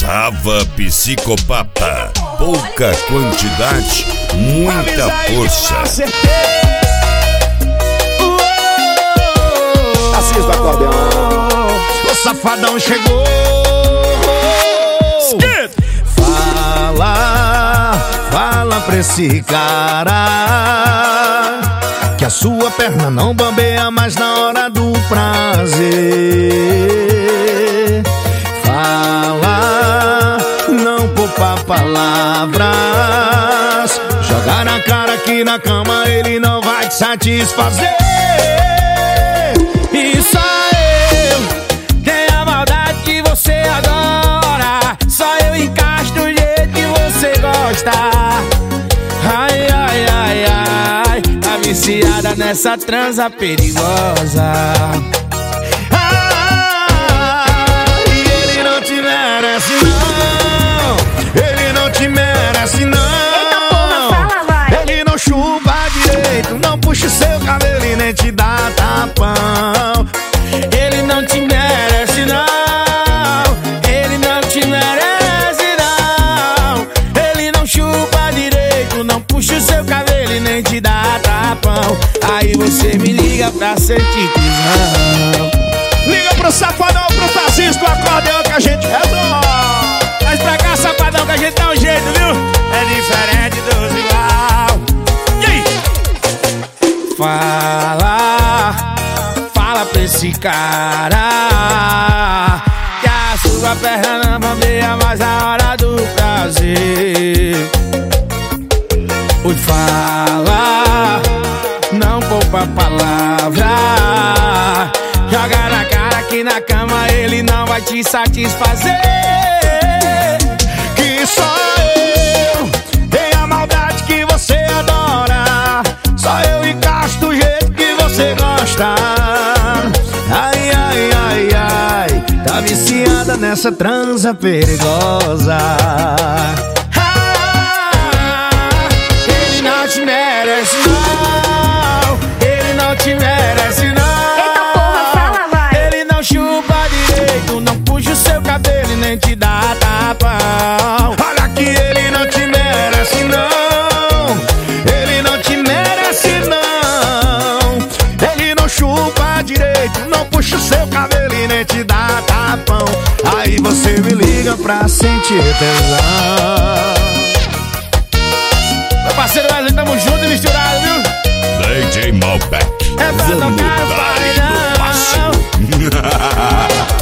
Rava psicopata, pouca quantidade, muita força. Assis do acordeão. O safadão chegou. Fala pra esse cara que a sua perna não bambeia mais na hora do prazer. Fala, não poupa palavras. Jogar na cara que na cama ele não vai te satisfazer. E só eu tenho a maldade que você adora. Só eu encaixo do jeito que você gosta. Ai, ai, ai, ai, tá viciada nessa transa perigosa. E ele não te merece não. Ele não te merece não. Eita porra, fala, vai. Ele não chupa direito, não puxa o seu cabelo e nem te dá tapão. Ele não te merece não. Ele não te merece não. Ele não chupa direito, não puxa o seu cabelo e nem te dá tapão. Aí você me liga pra sentir tesão. Liga pro safadão, pro Assis do acordeão que a gente resolve. Mas pra cá, safadão, que a gente dá um jeito, viu? É diferente dos igual. E aí? Fala pra esse cara que a sua perna não bambeia mais na hora do prazer. Oi, fala, não poupa palavra. Joga na cara que na cama ele não vai te satisfazer. Que só eu tenho a maldade que você adora. Só eu encaixo do jeito que você gosta. Ai, ai, ai, ai, tá viciada nessa transa perigosa. Ele não te merece não. Ele não te merece não. Eita porra, fala, vai. Ele não chupa direito, não puxa o seu cabelo e nem te dá tapão. Olha que ele não te merece não. Ele não te merece não. Ele não chupa direito, não puxa o seu cabelo e nem te dá tapão. Aí você me liga pra sentir tesão. Meu parceiro Wesley, tamo junto e misturado, viu? DJ Malbec, É pra vamos tocar o dar paredão. no passo.